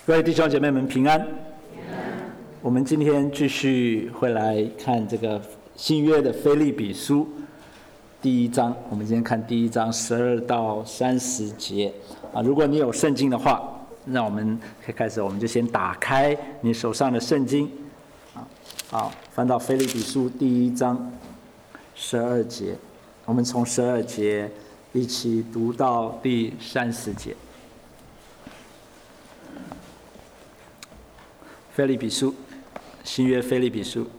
各位弟兄姐妹们平安。我们今天继续会来看这个新约的腓立比书第一章。我们今天看第一章12到30节如果你有圣经的话，那我们可以开始，我们就先打开你手上的圣经翻到腓立比书第一章12节，我们从12节一起读到第30节。腓立比书，新约腓立比书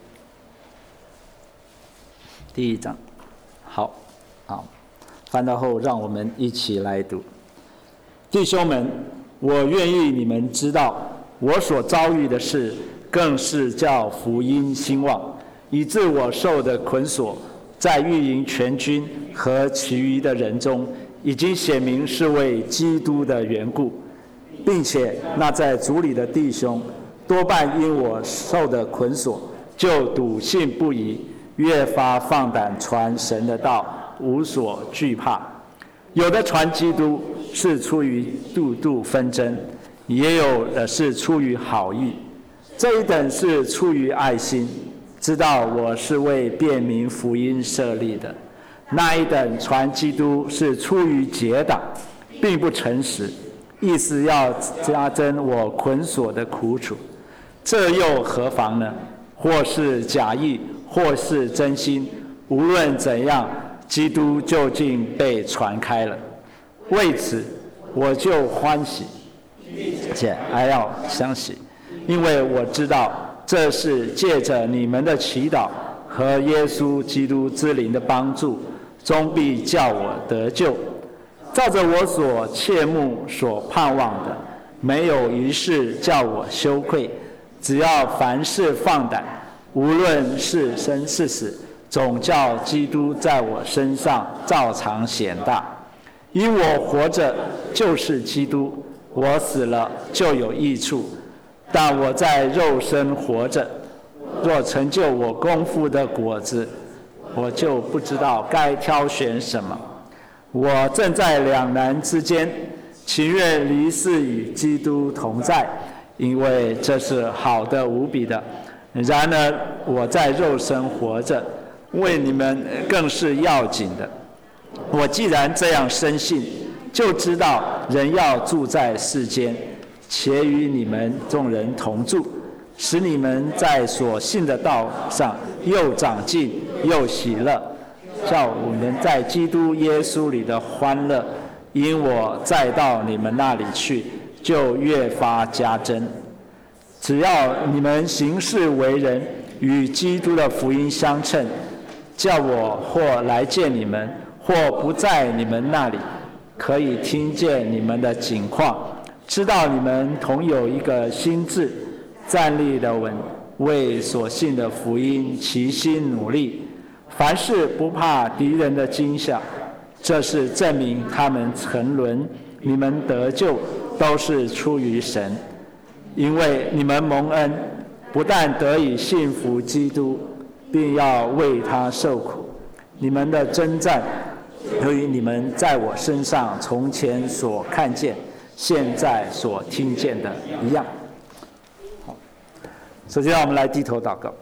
第一章。好，翻到后，让我们一起来读。弟兄们，我愿意你们知道，我所遭遇的事，更是叫福音兴旺，以致我受的捆锁，在御营全军和其余的人中，已经显明是为基督的缘故，并且那在主里的弟兄，多半因我受的捆锁，就笃信不疑，越发放胆传神的道，无所惧怕。有的传基督是出于妒妒纷争，也有的是出于好意，这一等是出于爱心，知道我是为辨明福音设立的。那一等传基督是出于结党，并不诚实，意思要加增我捆锁的苦楚。这又何妨呢？或是假意，或是真心，无论怎样，基督究竟被传开了。为此，我就欢喜，且还要相喜，因为我知道这是借着你们的祈祷和耶稣基督之灵的帮助，终必叫我得救。照着我所切慕所盼望的，没有一事叫我羞愧。只要凡事放胆，无论是生是死，总叫基督在我身上照常显大。因我活着就是基督，我死了就有益处。但我在肉身活着，若成就我功夫的果子，我就不知道该挑选什么。我正在两难之间，情愿离世与基督同在，因为这是好的无比的。然而我在肉身活着，为你们更是要紧的。我既然这样深信，就知道人要住在世间，且与你们众人同住，使你们在所信的道上又长进又喜乐，叫我们在基督耶稣里的欢乐，因我再到你们那里去，就越发加增。只要你们行事为人与基督的福音相称，叫我或来见你们，或不在你们那里，可以听见你们的景况，知道你们同有一个心志，站立的稳，为所信的福音齐心努力，凡事不怕敌人的惊吓。这是证明他们沉沦，你们得救都是出于神。因为你们蒙恩，不但得以信服基督，并要为他受苦。你们的征战，由于你们在我身上从前所看见、现在所听见的一样。好，首先让我们来低头祷告。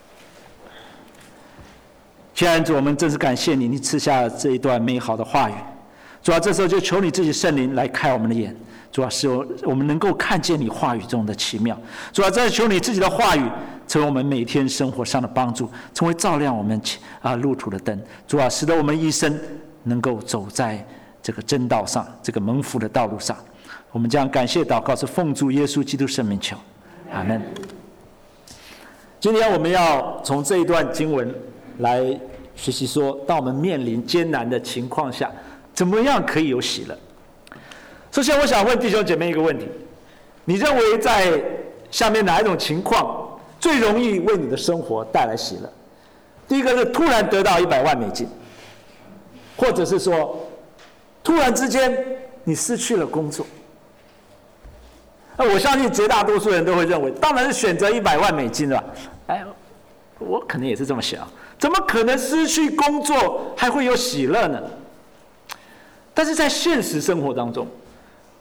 亲爱的主，我们真是感谢你，你赐下这一段美好的话语。主啊，这时候就求你自己圣灵来开我们的眼，主啊，使我们能够看见你话语中的奇妙。主啊，再求你自己的话语成为我们每天生活上的帮助，成为照亮我们路途的灯。主啊，使得我们一生能够走在这个真道上，这个蒙福的道路上。我们将感谢祷告是奉主耶稣基督圣名求，阿们。今天我们要从这一段经文来学习说，当我们面临艰难的情况下，怎么样可以有喜乐？首先我想问弟兄姐妹一个问题，你认为在下面哪一种情况最容易为你的生活带来喜乐？第一个是突然得到100万美金，或者是说突然之间你失去了工作。我相信绝大多数人都会认为，当然是选择100万美金了。我可能也是这么想，怎么可能失去工作还会有喜乐呢？但是在现实生活当中，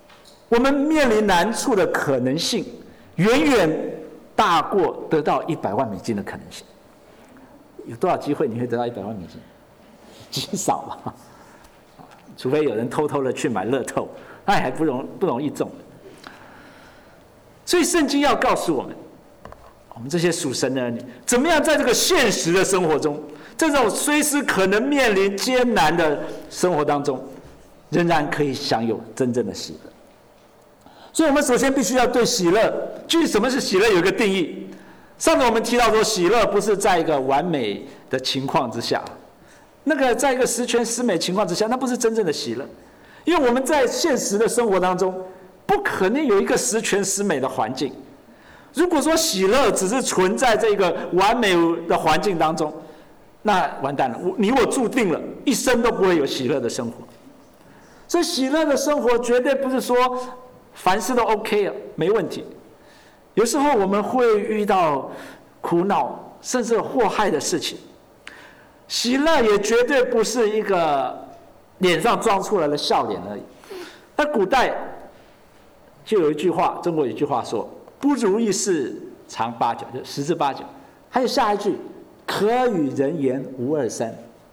我们面临难处的可能性，远远大过得到$100万的可能性。有多少机会你会得到$100万？极少吧，除非有人偷偷的去买乐透，那还不容易中。所以圣经要告诉我们这些属神的儿女，怎么样在这个现实的生活中，这种随时可能面临艰难的生活当中，仍然可以享有真正的喜乐。所以我们首先必须要对喜乐，至于什么是喜乐有一个定义。上次我们提到说，喜乐不是在一个完美的情况之下，那个在一个十全十美情况之下，那不是真正的喜乐。因为我们在现实的生活当中，不可能有一个十全十美的环境。如果说喜乐只是存在这个完美的环境当中，那完蛋了，你我注定了一生都不会有喜乐的生活。所以喜乐的生活绝对不是说凡事都 OK 了，没问题。有时候我们会遇到苦恼甚至祸害的事情，喜乐也绝对不是一个脸上装出来的笑脸而已。在古代就有一句话，中国有一句话说，不如意事常八九，就十之八九。还有下一句，可与人言无二三。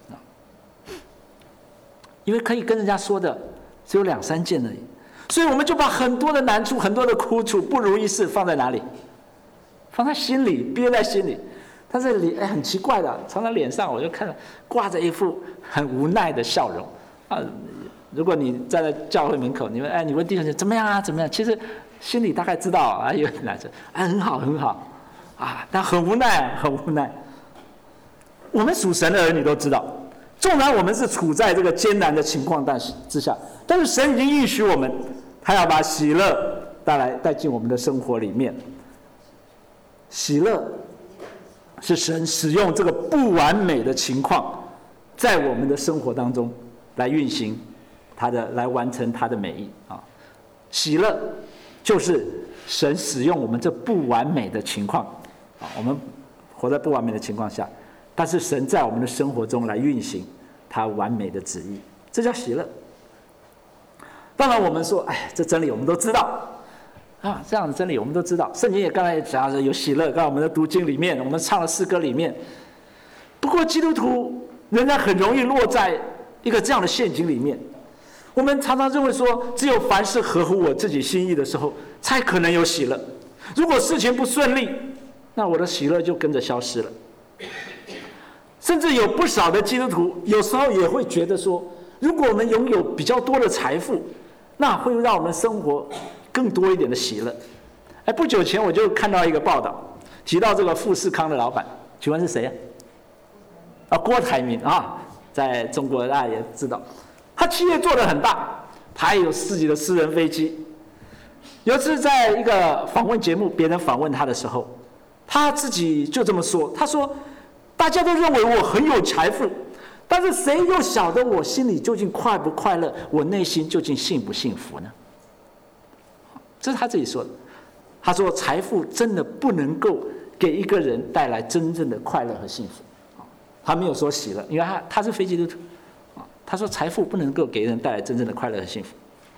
因为可以跟人家说的只有2、3件而已，所以我们就把很多的难处、很多的苦楚、不如意事放在哪里？放在心里，憋在心里。但是很奇怪的，常常脸上我就看到挂着一副很无奈的笑容啊。如果你站在教会门口，你问弟兄姐怎么样啊？怎么样？其实心里大概知道啊，有点难受啊，很好很好啊，但很无奈，很无奈。我们属神的儿女都知道，纵然我们是处在这个艰难的情况之下，但是神已经应许我们，他要把喜乐带进我们的生活里面。喜乐是神使用这个不完美的情况，在我们的生活当中来运行来完成他的美意啊。喜乐就是神使用我们这不完美的情况啊，我们活在不完美的情况下，但是神在我们的生活中来运行他完美的旨意，这叫喜乐。当然我们说，这真理我们都知道啊，这样的真理我们都知道，圣经也刚才也讲了有喜乐，刚才我们的读经里面，我们唱的诗歌里面。不过基督徒仍然很容易落在一个这样的陷阱里面，我们常常认为说，只有凡事合乎我自己心意的时候，才可能有喜乐。如果事情不顺利，那我的喜乐就跟着消失了。甚至有不少的基督徒有时候也会觉得说，如果我们拥有比较多的财富，那会让我们生活更多一点的喜乐。不久前我就看到一个报道，提到这个富士康的老板，请问是谁啊？郭台铭啊，在中国大家也知道，他企业做得很大，他也有自己的私人飞机。有一次在一个访问节目，别人访问他的时候，他自己就这么说，他说，大家都认为我很有财富，但是谁又晓得我心里究竟快不快乐，我内心究竟幸不幸福呢？这是他自己说的。他说财富真的不能够给一个人带来真正的快乐和幸福。他没有说喜乐，因为他是非基督徒。他说财富不能够给人带来真正的快乐和幸福。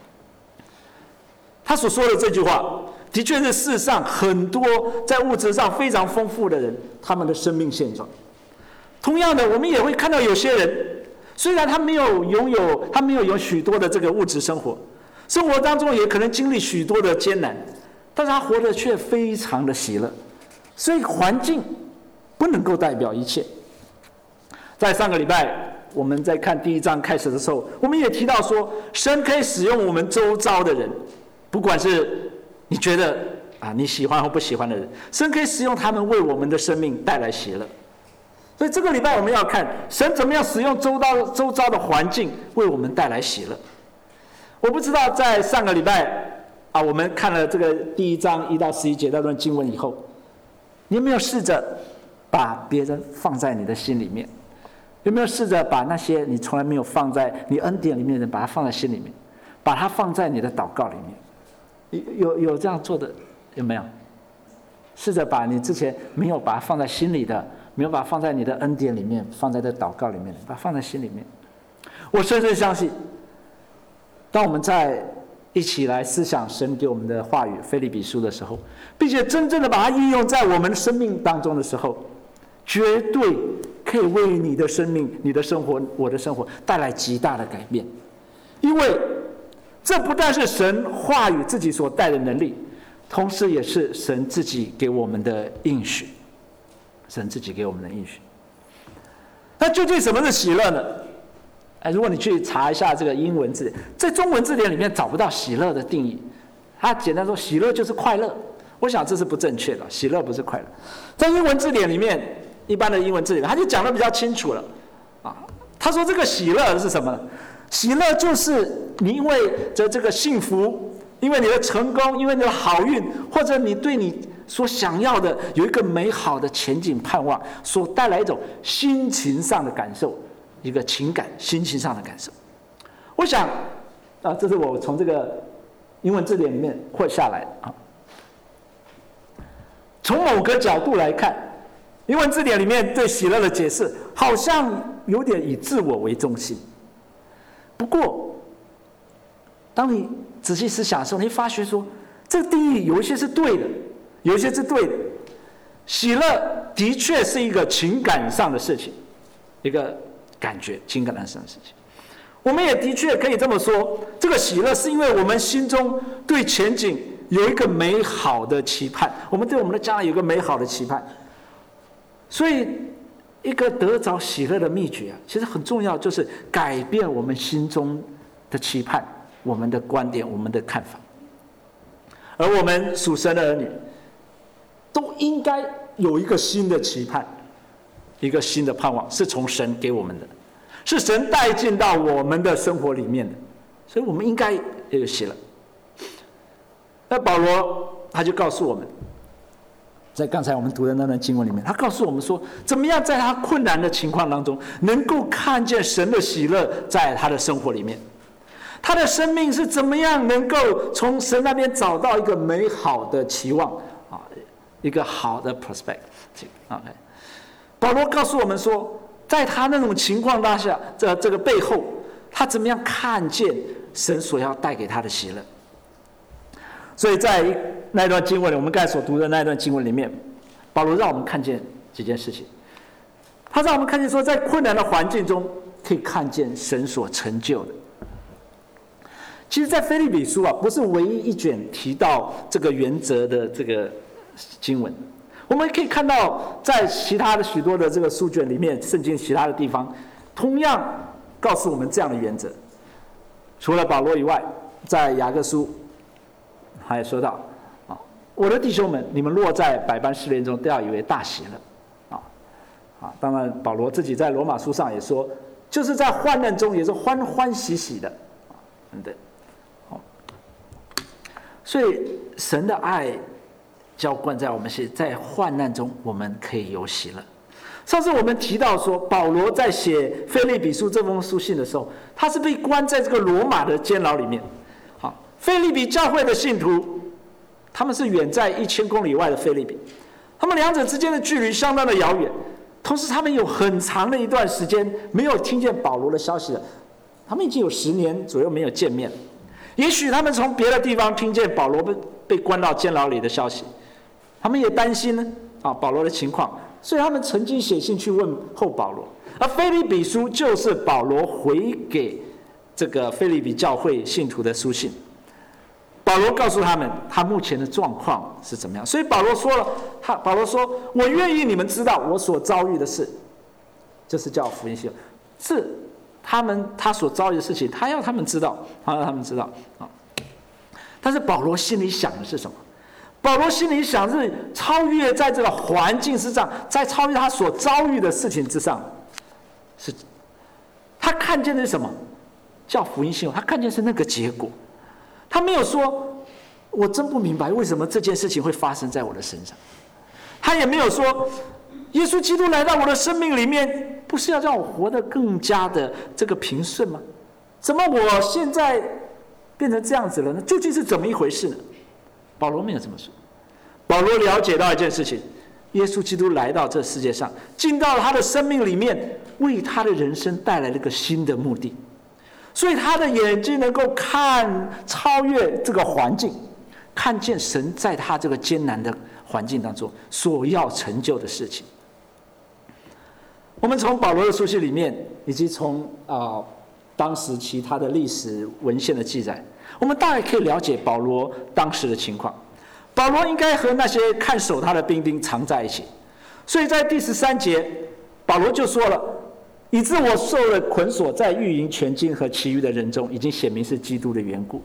他所说的这句话的确是世上很多在物质上非常丰富的人他们的生命现状。同样的，我们也会看到有些人，虽然他没有拥有许多的这个物质生活，生活当中也可能经历许多的艰难，但是他活得却非常的喜乐。所以环境不能够代表一切。在上个礼拜我们在看第1章开始的时候，我们也提到说，神可以使用我们周遭的人，不管是你觉得你喜欢或不喜欢的人，神可以使用他们为我们的生命带来喜乐。所以这个礼拜我们要看神怎么样使用周遭的环境为我们带来喜乐。我不知道在上个礼拜我们看了这个第1章1到11节那段经文以后，你有没有试着把别人放在你的心里面？有没有试着把那些你从来没有放在你恩典里面的人，把它放在心里面，把它放在你的祷告里面？有这样做的有没有？试着把你之前没有把它放在心里的，没有把它放在你的恩典里面，放在这祷告里面，把它放在心里面。我深深相信，当我们在一起来思想神给我们的话语腓立比书的时候，并且真正的把它应用在我们的生命当中的时候，绝对可以为你的生命、你的生活、我的生活带来极大的改变。因为这不但是神话语自己所带的能力，同时也是神自己给我们的应许。神自己给我们的应许。那究竟什么是喜乐呢？如果你去查一下这个英文字典，在中文字典里面找不到喜乐的定义。它简单说，喜乐就是快乐。我想这是不正确的，喜乐不是快乐。在英文字典里面，一般的英文字典，他就讲得比较清楚了。他说这个喜乐是什么呢？喜乐就是你因为这个幸福，因为你的成功，因为你的好运，或者你对你所想要的有一个美好的前景盼望，所带来一种心情上的感受，一个情感心情上的感受。我想这是我从这个英文字典里面获下来的。从某个角度来看，英文字典里面对喜乐的解释好像有点以自我为中心。不过当你仔细思想的时候，你会发觉说这个定义有一些是对的，有一些是对的。喜乐的确是一个情感上的事情，一个感觉情感上的事情。我们也的确可以这么说，这个喜乐是因为我们心中对前景有一个美好的期盼，我们对我们的将来有一个美好的期盼。所以一个得着喜乐的秘诀其实很重要，就是改变我们心中的期盼，我们的观点，我们的看法。而我们属神的儿女都应该有一个新的期盼，一个新的盼望，是从神给我们的，是神带进到我们的生活里面的，所以我们应该也有喜乐。那保罗他就告诉我们，在刚才我们读的那段经文里面，他告诉我们说，怎么样在他困难的情况当中，能够看见神的喜乐在他的生活里面。他的生命是怎么样能够从神那边找到一个美好的期望一个好的 perspective。保罗告诉我们说，在他那种情况当下，这个背后，他怎么样看见神所要带给他的喜乐。所以在那段经文里，我们刚才所读的那段经文里面，保罗让我们看见几件事情。他让我们看见说，在困难的环境中可以看见神所成就的。其实在腓立比书不是唯一一卷提到这个原则的这个经文，我们可以看到在其他的许多的这个书卷里面，圣经其他的地方同样告诉我们这样的原则。除了保罗以外，在雅各书他也说到我的弟兄们，你们落在百般试炼中，都要以为大喜乐。当然保罗自己在罗马书上也说，就是在患难中也是欢欢喜喜的等等。所以神的爱浇灌在我们心，在患难中我们可以有喜乐。上次我们提到说，保罗在写腓立比书这封书信的时候，他是被关在这个罗马的监牢里面。腓立比教会的信徒，他们是远在1000公里外的腓立比，他们两者之间的距离相当的遥远，同时他们有很长的一段时间没有听见保罗的消息了，他们已经有10年左右没有见面了。也许他们从别的地方听见保罗被关到监牢里的消息，他们也担心保罗的情况，所以他们曾经写信去问候保罗。而腓立比书就是保罗回给这个腓立比教会信徒的书信。保罗告诉他们他目前的状况是怎么样，所以保罗说了，保罗说，我愿意你们知道我所遭遇的事，就是叫福音信，是他所遭遇的事情，他要他们知道，但是保罗心里想的是什么？保罗心里想是超越在这个环境之上，在超越他所遭遇的事情之上，是他看见的是什么？叫福音信，他看见是那个结果。他没有说我真不明白为什么这件事情会发生在我的身上，他也没有说耶稣基督来到我的生命里面，不是要让我活得更加的这个平顺吗？怎么我现在变成这样子了呢？究竟是怎么一回事呢？保罗没有这么说。保罗了解到一件事情，耶稣基督来到这世界上，进到了他的生命里面，为他的人生带来了一个新的目的。 所以他的眼睛能够超越这个环境，看见神在他这个艰难的环境当中所要成就的事情。我们从保罗的书信里面，以及从当时其他的历史文献的记载，我们大概可以了解保罗当时的情况。保罗应该和那些看守他的兵丁常在一起，所以在第13节，保罗就说了：“以致我受了捆锁，在御营全军和其余的人中，已经显明是基督的缘故。”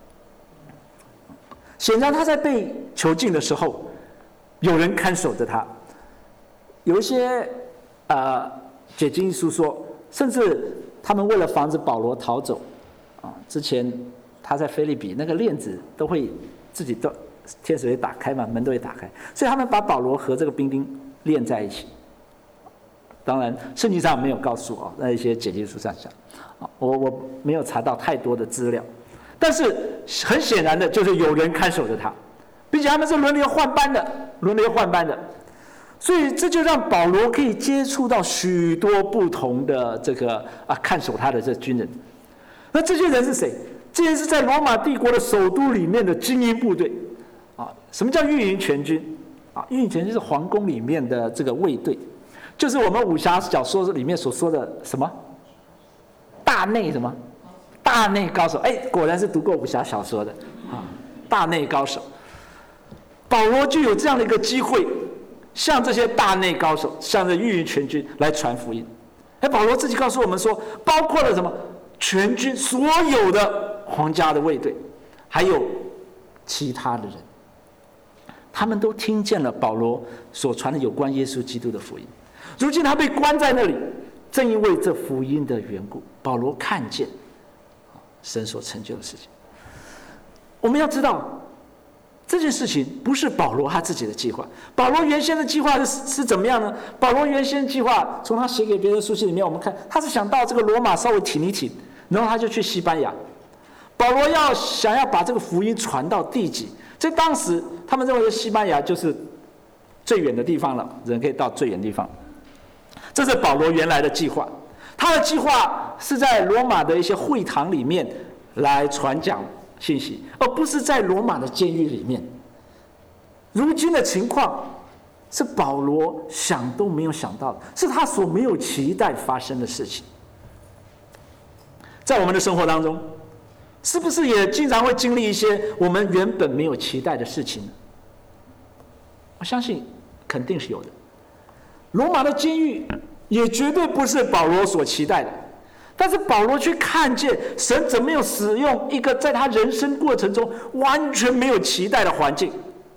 显然他在被囚禁的时候，有人看守着他。有一些解经书说，甚至他们为了防止保罗逃走，之前他在腓立比那个链子都会自己都天使会打开嘛，门都会打开，所以他们把保罗和这个兵丁链在一起。当然，圣经上没有告诉那一些解经书上讲，我没有查到太多的资料，但是很显然的就是有人看守着他，并且他们是轮流换班的，所以这就让保罗可以接触到许多不同的这个看守他的这军人。那这些人是谁？这些是在罗马帝国的首都里面的精英部队。什么叫御营全军？御营全军是皇宫里面的这个卫队，就是我们武侠小说里面所说的什么大内高手。果然是读过武侠小说的大内高手。保罗就有这样的一个机会，向这些大内高手，向着御营全军来传福音。保罗自己告诉我们说，包括了什么？全军所有的皇家的卫队，还有其他的人，他们都听见了保罗所传的有关耶稣基督的福音。如今他被关在那里，正因为这福音的缘故，保罗看见神所成就的事情。我们要知道，这件事情不是保罗他自己的计划。保罗原先的计划是怎么样呢？保罗原先的计划，从他写给别人的书信里面，我们看他是想到这个罗马稍微挺一挺，然后他就去西班牙。保罗想要把这个福音传到地极，在当时他们认为西班牙就是最远的地方了，人可以到最远的地方。这是保罗原来的计划，他的计划是在罗马的一些会堂里面来传讲信息，而不是在罗马的监狱里面。如今的情况是保罗想都没有想到的，是他所没有期待发生的事情。在我们的生活当中，是不是也经常会经历一些我们原本没有期待的事情呢？我相信肯定是有的。罗马的监狱也绝对不是保罗所期待的，但是保罗却看见神怎么样使用一个在他人生过程中完全没有期待的环境，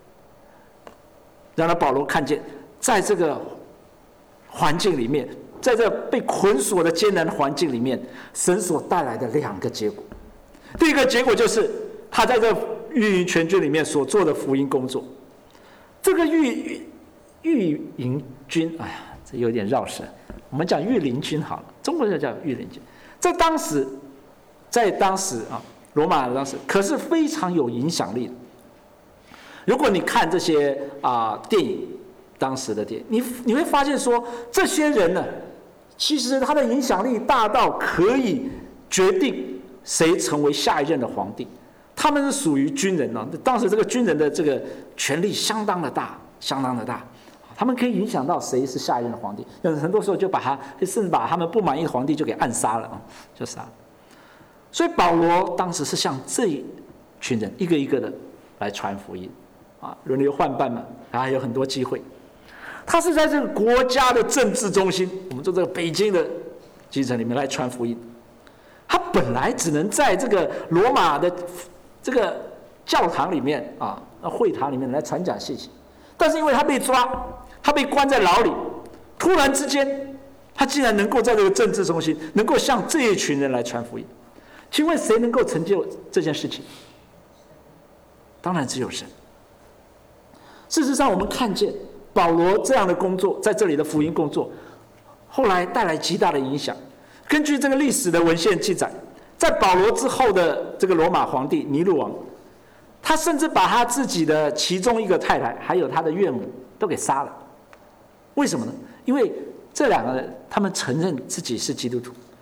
让保罗看见在这个环境里面，在这被捆锁的艰难的环境里面，神所带来的2个结果。第一个结果就是他在这御营全军里面所做的福音工作。这个御营军，这有点绕舌，我们讲御林军好了，中国人叫御林军。在当时罗马当时可是非常有影响力的。如果你看这些电影，当时的电影，你会发现说，这些人呢，其实他的影响力大到可以决定谁成为下一任的皇帝。他们是属于军人当时这个军人的这个权力相当的大，他们可以影响到谁是下一任的皇帝。很多时候就甚至把他们不满意的皇帝就给暗杀了，就杀了。所以保罗当时是向这一群人一个一个的来传福音，轮流换班嘛，还有很多机会。他是在这个国家的政治中心，我们说这个北京的基层里面来传福音。他本来只能在这个罗马的这个教堂里面会堂里面来传讲信息，但是因为他被抓，他被关在牢里，突然之间，他竟然能够在这个政治中心，能够向这一群人来传福音。请问谁能够成就这件事情？当然只有神。事实上，我们看见保罗这样的工作，在这里的福音工作，后来带来极大的影响。根据这个历史的文献记载，在保罗之后的这个罗马皇帝尼禄王，他甚至把他自己的其中一个太太，还有他的岳母都给杀了。为什么呢？因为这2个人他们承认自己是基督徒，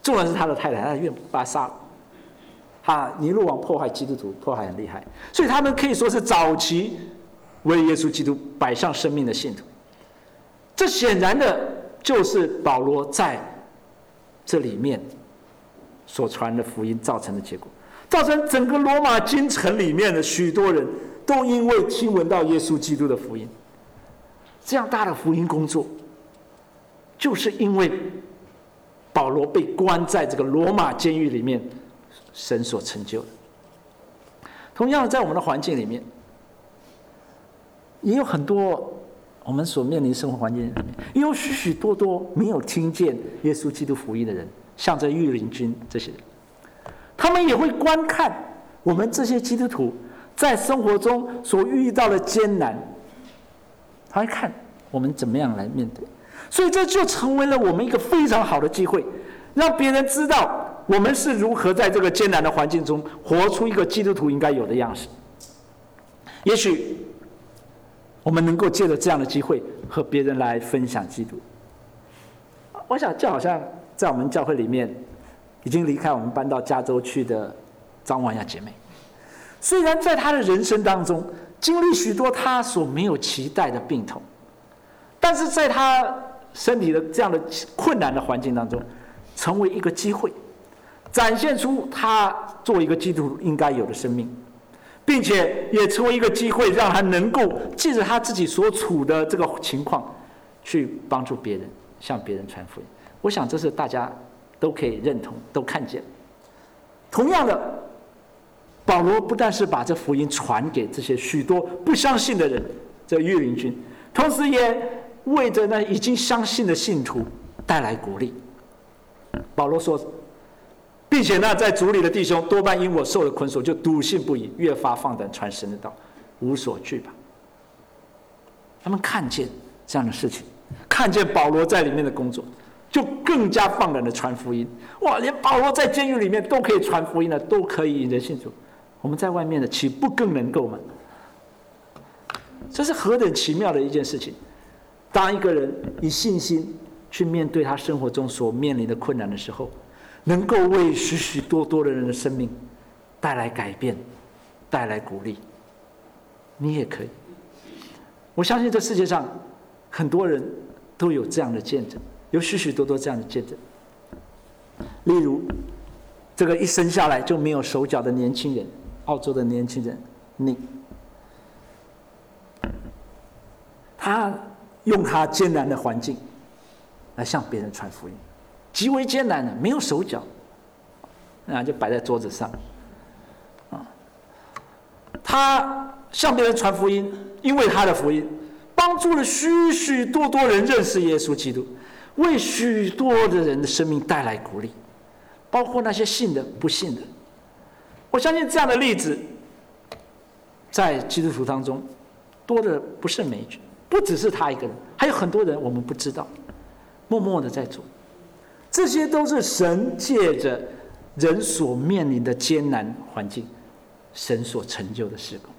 纵然是他的太太，他愿把他杀了。尼禄王迫害基督徒，迫害很厉害，所以他们可以说是早期为耶稣基督摆上生命的信徒。这显然的就是保罗在这里面所传的福音造成的结果，造成整个罗马京城里面的许多人都因为听闻到耶稣基督的福音，这样大的福音工作，就是因为保罗被关在这个罗马监狱里面，神所成就的。同样在我们的环境里面，也有很多我们所面临生活环境里面，也有许许多多没有听见耶稣基督福音的人，像这御林军这些人，他们也会观看我们这些基督徒在生活中所遇到的艰难，他会看我们怎么样来面对。所以这就成为了我们一个非常好的机会，让别人知道我们是如何在这个艰难的环境中活出一个基督徒应该有的样式。也许我们能够借着这样的机会和别人来分享基督。我想就好像在我们教会里面已经离开我们搬到加州去的张婉雅姐妹，虽然在她的人生当中经历许多她所没有期待的病痛，但是在她身体的这样的困难的环境当中，成为一个机会，展现出她作为一个基督徒应该有的生命，并且也成为一个机会，让她能够借着她自己所处的这个情况，去帮助别人，向别人传福音。我想这是大家都可以认同、都看见。同样的，保罗不但是把这福音传给这些许多不相信的人，这御林军，同时也为着那已经相信的信徒带来鼓励。保罗说，并且呢，在主里的弟兄多半因我受了捆锁，就笃信不疑，越发放胆传神的道，无所惧怕。他们看见这样的事情，看见保罗在里面的工作，就更加放胆的传福音。哇，连保罗在监狱里面都可以传福音了，都可以引人信主，我们在外面的岂不更能够吗？这是何等奇妙的一件事情！当一个人以信心去面对他生活中所面临的困难的时候，能够为许许多多的人的生命带来改变，带来鼓励。你也可以。我相信这世界上很多人都有这样的见证，有许许多多这样的见证。例如这个一生下来就没有手脚的年轻人，澳洲的年轻人Nick，他用他艰难的环境来向别人传福音，极为艰难的，没有手脚，就摆在桌子上。他向别人传福音，因为他的福音帮助了许许多多人认识耶稣基督，为许多的人的生命带来鼓励，包括那些信的、不信的。我相信这样的例子在基督徒当中多的不胜枚举，不只是他一个人，还有很多人我们不知道，默默的在做。这些都是神借着人所面临的艰难环境，神所成就的事工。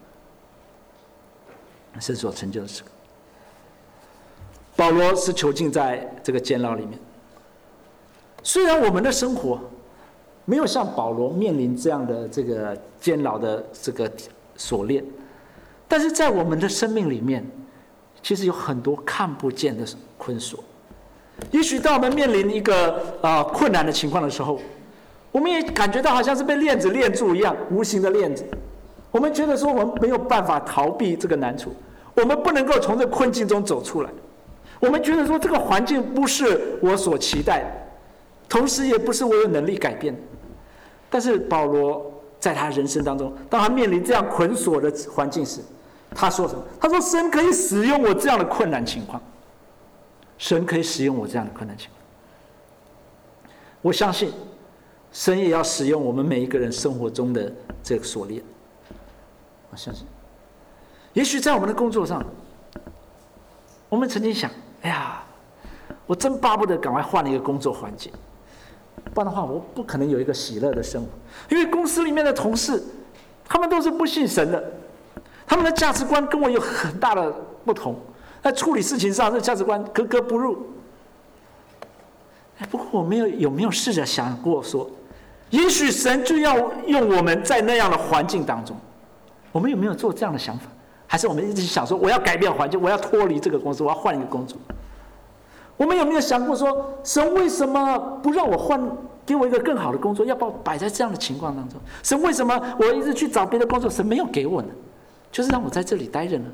神所成就的事工。保罗是囚禁在这个监牢里面，虽然我们的生活没有像保罗面临这样的这个监牢的这个锁链，但是在我们的生命里面，其实有很多看不见的捆锁。也许当我们面临一个困难的情况的时候，我们也感觉到好像是被链子链住一样，无形的链子。我们觉得说我们没有办法逃避这个难处，我们不能够从这困境中走出来。我们觉得说这个环境不是我所期待的，同时也不是我有能力改变的。但是保罗在他人生当中，当他面临这样捆锁的环境时，他说什么？他说神可以使用我这样的困难情况，神可以使用我这样的困难情况。我相信神也要使用我们每一个人生活中的这个锁链。我相信也许在我们的工作上，我们曾经想，哎呀，我真巴不得赶快换一个工作环境，不然的话我不可能有一个喜乐的生活。因为公司里面的同事他们都是不信神的，他们的价值观跟我有很大的不同，在处理事情上这价值观格格不入。 不过我们有没有试着想过说，也许神就要用我们在那样的环境当中，我们有没有做这样的想法？还是我们一直想说，我要改变环境，我要脱离这个工作，我要换一个工作？我们有没有想过说，神为什么不让我换，给我一个更好的工作，要把我摆在这样的情况当中？神为什么我一直去找别的工作，神没有给我呢？就是让我在这里待着呢？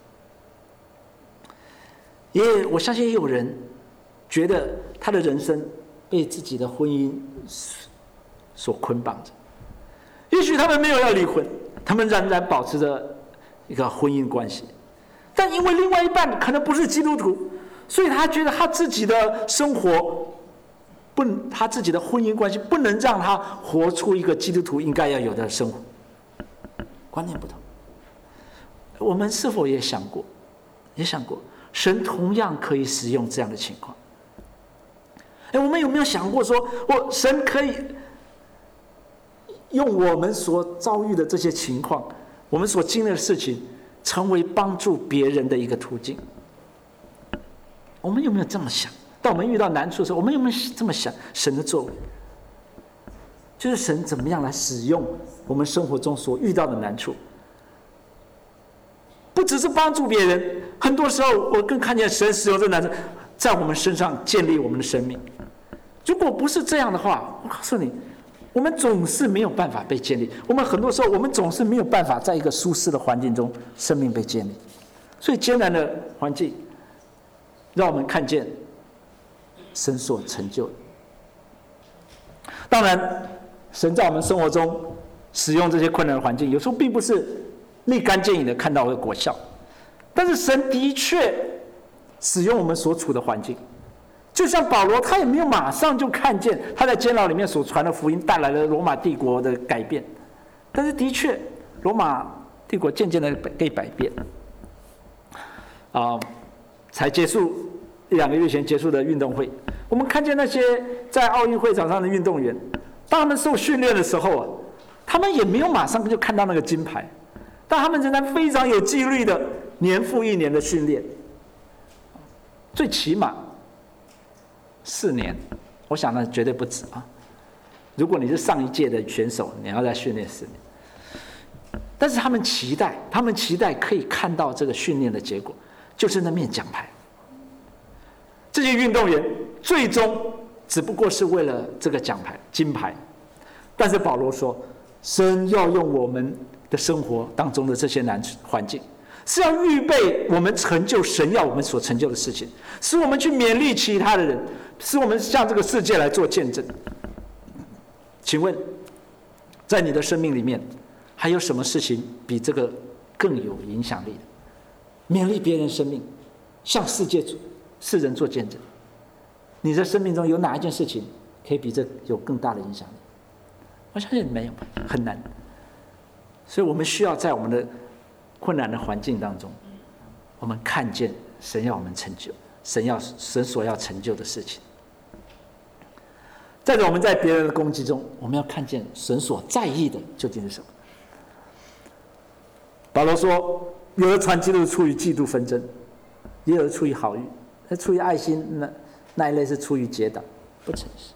我相信也有人觉得他的人生被自己的婚姻所捆绑着，也许他们没有要离婚，他们仍然保持着一个婚姻关系，但因为另外一半可能不是基督徒，所以他觉得他自己的生活他自己的婚姻关系不能让他活出一个基督徒应该要有的生活，观念不同。我们是否也想过神同样可以使用这样的情况？我们有没有想过说，神可以用我们所遭遇的这些情况，我们所经历的事情，成为帮助别人的一个途径？我们有没有这么想？当我们遇到难处的时候，我们有没有这么想神的作为？就是神怎么样来使用我们生活中所遇到的难处，不只是帮助别人，很多时候我更看见神使用这难处在我们身上建立我们的生命。如果不是这样的话，我告诉你，我们总是没有办法被建立。我们很多时候，我们总是没有办法在一个舒适的环境中，生命被建立。所以艰难的环境，让我们看见神所成就的。当然，神在我们生活中使用这些困难的环境，有时候并不是立竿见影的看到的果效，但是神的确使用我们所处的环境。就像保罗，他也没有马上就看见他在监牢里面所传的福音带来了罗马帝国的改变，但是的确，罗马帝国渐渐的被改变。才结束1-2个月前结束的运动会，我们看见那些在奥运会场上的运动员，当他们受训练的时候他们也没有马上就看到那个金牌，但他们仍然非常有纪律的年复一年的训练，最起码4年，我想呢绝对不止啊。如果你是上一届的选手，你要再训练4年。但是他们期待可以看到这个训练的结果，就是那面奖牌。这些运动员最终只不过是为了这个奖牌金牌，但是保罗说，神要用我们的生活当中的这些难环境，是要预备我们成就神要我们所成就的事情，使我们去勉励其他的人，使我们向这个世界来做见证。请问，在你的生命里面，还有什么事情比这个更有影响力的？勉励别人生命，向世人做见证。你的生命中有哪一件事情可以比这有更大的影响力？我相信没有，很难。所以我们需要在我们的困难的环境当中，我们看见神要我们成就，神所要成就的事情。再者，我们在别人的攻击中，我们要看见神所在意的究竟是什么。保罗说，有的传基督出于嫉妒纷争，也有的出于好意，那出于爱心，那一类是出于结党，不诚实。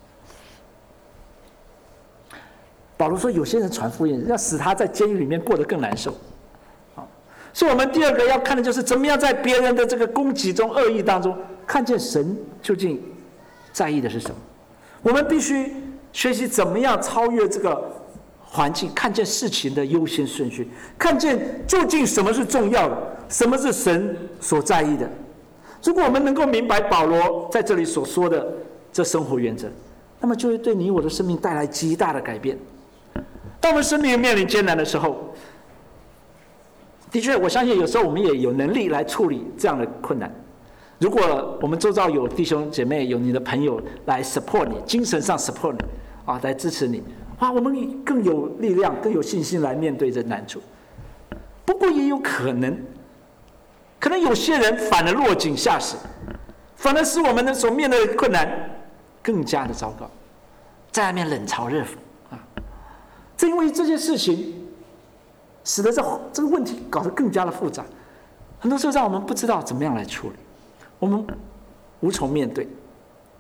保罗说，有些人传福音，要使他在监狱里面过得更难受。所以我们第二个要看的就是怎么样在别人的这个攻击中、恶意当中，看见神究竟在意的是什么。我们必须学习怎么样超越这个环境，看见事情的优先顺序，看见究竟什么是重要的，什么是神所在意的。如果我们能够明白保罗在这里所说的这生活原则，那么就会对你我的生命带来极大的改变。当我们生命面临艰难的时候，的确，我相信有时候我们也有能力来处理这样的困难。如果我们周遭有弟兄姐妹，有你的朋友来 support 你，精神上 support 你来支持你，我们更有力量、更有信心来面对这难处。不过也有可能有些人反而落井下石，反而使我们所面对的困难更加的糟糕，在那边冷嘲热讽正因为这件事情，使得这个问题搞得更加的复杂，很多时候让我们不知道怎么样来处理，我们无从面对。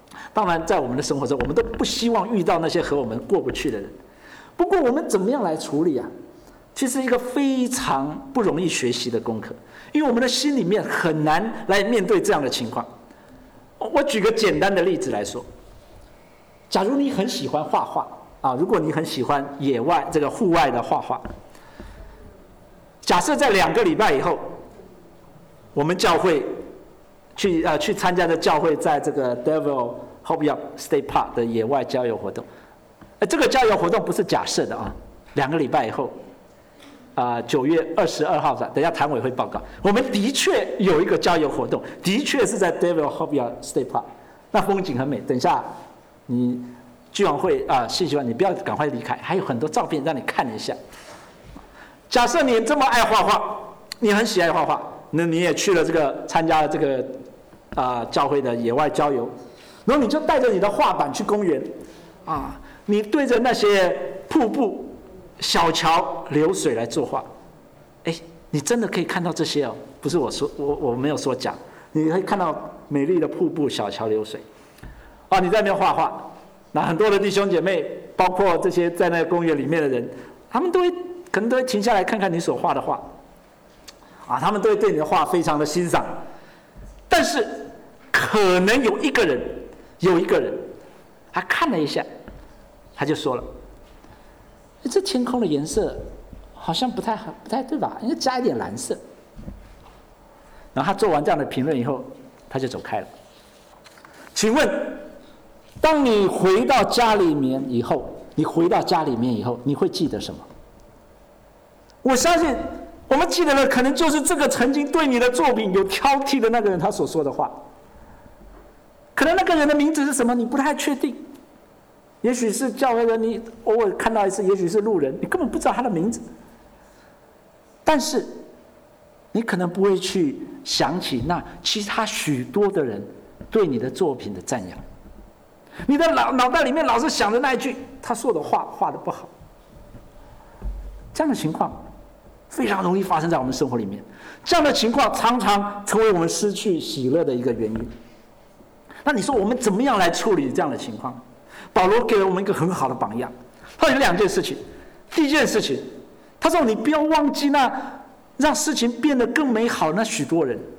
当然，在我们的生活中，我们都不希望遇到那些和我们过不去的人。不过，我们怎么样来处理啊？其实一个非常不容易学习的功课，因为我们的心里面很难来面对这样的情况。我举个简单的例子来说，假如你很喜欢画画啊，如果你很喜欢野外这个户外的画画，假设在2个礼拜以后，我们教会去参加的教会在这个 Devil Hope Up State Park 的野外郊游活动，这个郊游活动不是假设的啊，2个礼拜以后。9月22号，等一下坛委会报告。我们的确有一个郊游活动，的确是在 Devil Hope Up State Park， 那风景很美。等一下，你聚完会信息完，你不要赶快离开，还有很多照片让你看一下。假设你这么爱画画，你很喜爱画画，那你也去了参加了这个教会的野外郊游，然后你就带着你的画板去公园，你对着那些瀑布、小桥流水来作画，你真的可以看到这些哦，不是我没有说假，你可以看到美丽的瀑布、小桥流水，你在那边画画，那很多的弟兄姐妹，包括这些在那个公园里面的人，他们可能都会停下来看看你所画的画，他们都会对你的画非常的欣赏，但是可能有一个人，他看了一下，他就说了。这天空的颜色好像不太对吧？应该加一点蓝色。然后他做完这样的评论以后，他就走开了。请问，当你回到家里面以后，你会记得什么？我相信，我们记得的可能就是这个曾经对你的作品有挑剔的那个人他所说的话。可能那个人的名字是什么，你不太确定。也许是教会人，你偶尔看到一次；也许是路人，你根本不知道他的名字。但是，你可能不会去想起那其他许多的人对你的作品的赞扬。你的脑袋里面老是想着那一句他说的话画得不好。这样的情况非常容易发生在我们生活里面。这样的情况常常成为我们失去喜乐的一个原因。那你说我们怎么样来处理这样的情况？保罗给了我们一个很好的榜样，他有2件事情。第一件事情，他说你不要忘记那让事情变得更美好那许多人。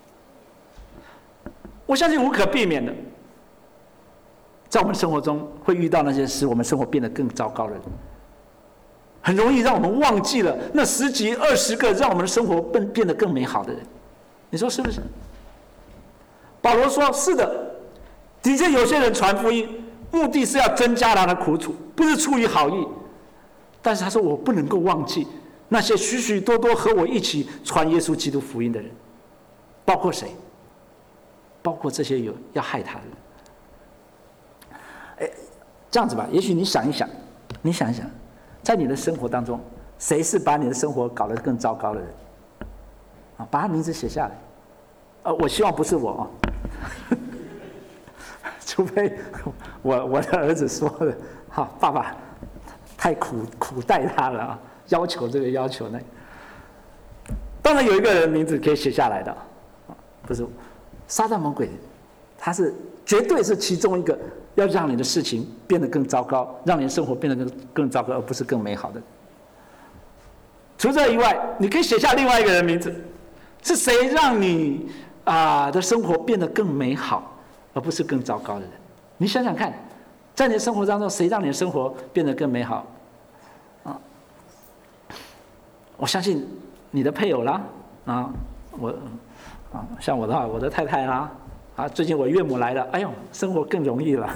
我相信无可避免的，在我们生活中会遇到那些使我们生活变得更糟糕的人，很容易让我们忘记了那10几20个让我们的生活变得更美好的人。你说是不是？保罗说是的，的确有些人传福音目的是要增加他的苦楚，不是出于好意。但是他说我不能够忘记那些许许多多和我一起传耶稣基督福音的人，包括谁？包括这些要害他的人。这样子吧，也许你想一想，在你的生活当中，谁是把你的生活搞得更糟糕的人？把他名字写下来。我希望不是我除非我的儿子说的，爸爸太苦待他了要求这个要求那个。当然有一个人名字可以写下来的，不是撒旦魔鬼，他是绝对是其中一个要让你的事情变得更糟糕，让你的生活变得更糟糕，而不是更美好的。除这以外，你可以写下另外一个人名字，是谁让你的生活变得更美好，而不是更糟糕的人？你想想看，在你的生活当中，谁让你的生活变得更美好？我相信你的配偶啦，像我的话，我的太太啦，最近我岳母来了，哎呦，生活更容易了。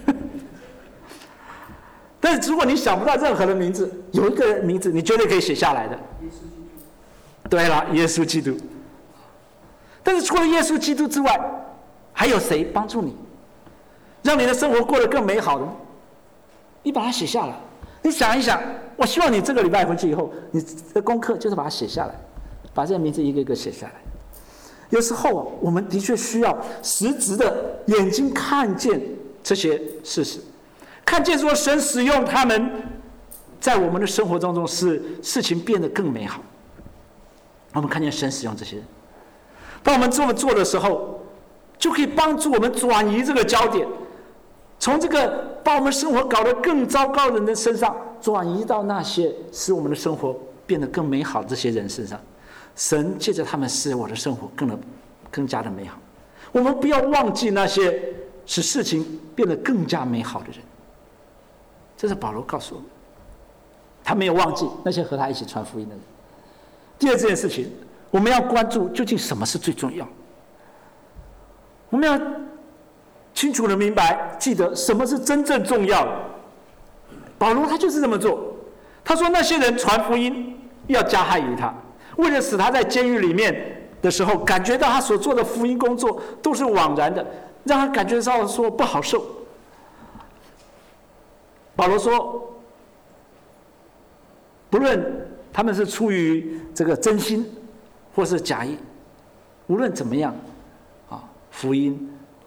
但是如果你想不到任何的名字，有一个名字你绝对可以写下来的。对了，耶稣基督。但是除了耶稣基督之外，还有谁帮助你，让你的生活过得更美好的？你把它写下来。你想一想，我希望你这个礼拜回去以后，你的功课就是把它写下来，把这些名字一个一个写下来。有时候我们的确需要实质的眼睛看见这些事实，看见说神使用他们，在我们的生活当中使事情变得更美好。我们看见神使用这些人，当我们这么做的时候，就可以帮助我们转移这个焦点， 从这个把我们生活搞得更糟糕的人的身上，转移到那些使我们的生活变得更美好的这些人身上。神借着他们使我的生活更加的美好。我们不要忘记那些使事情变得更加美好的人。这是保罗告诉我们，他没有忘记那些和他一起传福音的人。第二件事情，我们要关注究竟什么是最重要。我们要清楚的明白，记得什么是真正重要的。保罗他就是这么做。他说那些人传福音要加害于他，为了使他在监狱里面的时候感觉到他所做的福音工作都是枉然的，让他感觉到说不好受。保罗说，不论他们是出于这个真心或是假意，无论怎么样福音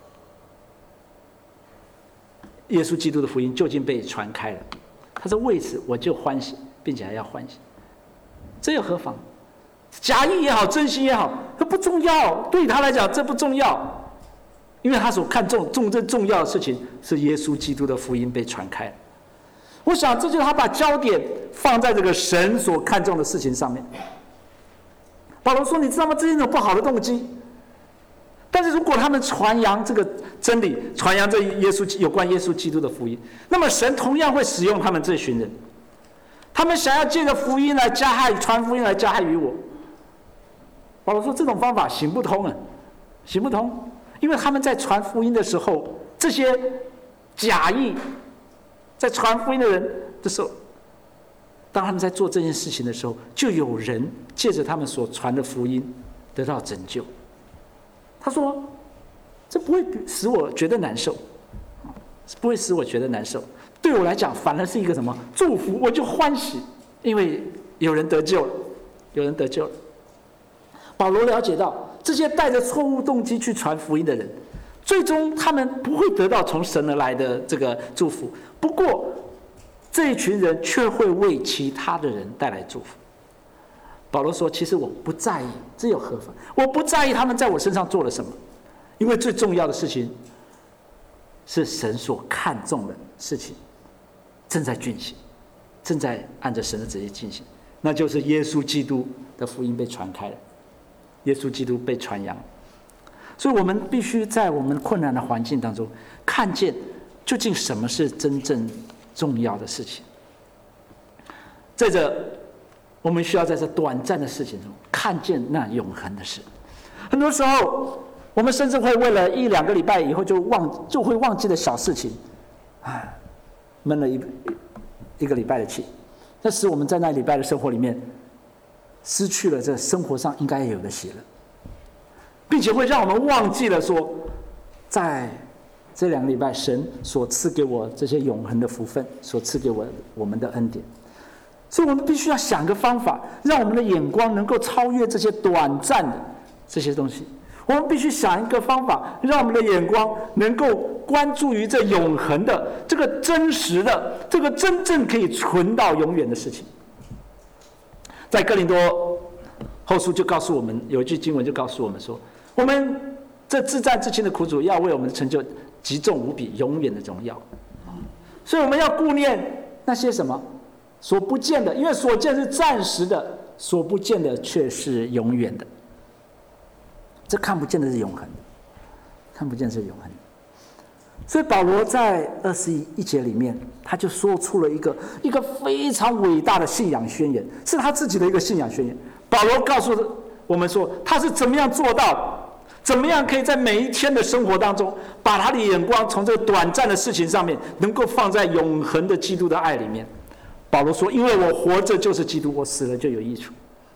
耶稣基督的福音究竟被传开了，他说为此我就欢喜，并且还要欢喜。这又何妨？假意也好，真心也好，这不重要，对他来讲这不重要，因为他所看重真重要的事情是耶稣基督的福音被传开了。我想这就是他把焦点放在这个神所看重的事情上面。保罗说，你知道吗？这是一种不好的动机，但是如果他们传扬这个真理，传扬这有关耶稣基督的福音，那么神同样会使用他们这群人。他们想要借着福音来加害，传福音来加害于我。保罗说这种方法行不通啊，行不通，因为他们在传福音的时候，这些假意在传福音的人的时候，当他们在做这件事情的时候，就有人借着他们所传的福音得到拯救。他说这不会使我觉得难受，不会使我觉得难受，对我来讲反而是一个什么祝福，我就欢喜，因为有人得救了，有人得救了。保罗了解到这些带着错误动机去传福音的人，最终他们不会得到从神而来的这个祝福，不过这一群人却会为其他的人带来祝福。保罗说，其实我不在意，这又何妨？我不在意他们在我身上做了什么，因为最重要的事情是神所看重的事情正在进行，正在按着神的旨意进行，那就是耶稣基督的福音被传开了，耶稣基督被传扬。所以我们必须在我们困难的环境当中看见究竟什么是真正重要的事情。再者，我们需要在这短暂的事情中看见那永恒的事。很多时候我们甚至会为了1-2个礼拜以后就会忘记的小事情，闷了一个礼拜的气，那使我们在那礼拜的生活里面失去了这生活上应该有的喜乐，并且会让我们忘记了说，在这2个礼拜神所赐给我这些永恒的福分，所赐给我们的恩典。所以我们必须要想个方法，让我们的眼光能够超越这些短暂的这些东西。我们必须想一个方法，让我们的眼光能够关注于这永恒的、这个真实的、这个真正可以存到永远的事情。在哥林多后书就告诉我们，有一句经文就告诉我们说，我们这自战自亲的苦主要为我们成就极重无比永远的荣耀。所以我们要顾念那些什么所不见的，因为所见是暂时的，所不见的却是永远的。这看不见的是永恒的，看不见是永恒的。所以保罗在21节里面，他就说出了一个非常伟大的信仰宣言，是他自己的一个信仰宣言。保罗告诉我们说，他是怎么样做到的，怎么样可以在每一天的生活当中，把他的眼光从这个短暂的事情上面，能够放在永恒的基督的爱里面。保罗说，因为我活着就是基督，我死了就有益处。